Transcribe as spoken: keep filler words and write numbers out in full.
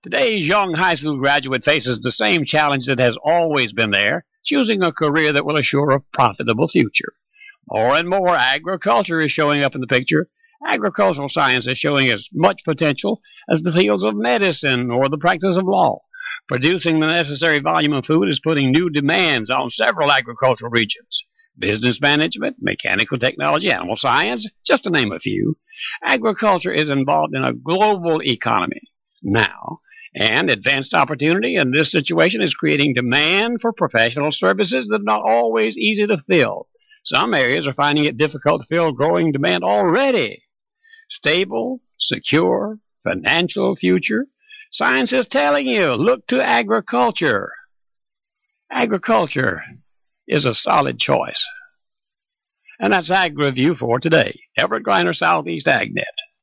Today's young high school graduate faces the same challenge that has always been there, choosing a career that will assure a profitable future. More and more agriculture is showing up in the picture. Agricultural science is showing as much potential as the fields of medicine or the practice of law. Producing the necessary volume of food is putting new demands on several agricultural regions. Business management, mechanical technology, animal science, just to name a few. Agriculture is involved in a global economy now, and advanced opportunity in this situation is creating demand for professional services that are not always easy to fill. Some areas are finding it difficult to fill growing demand already. Stable, secure, financial future. Science is telling you, look to agriculture. Agriculture is a solid choice. And that's Ag Review for today. Everett Griner, Southeast AgNet.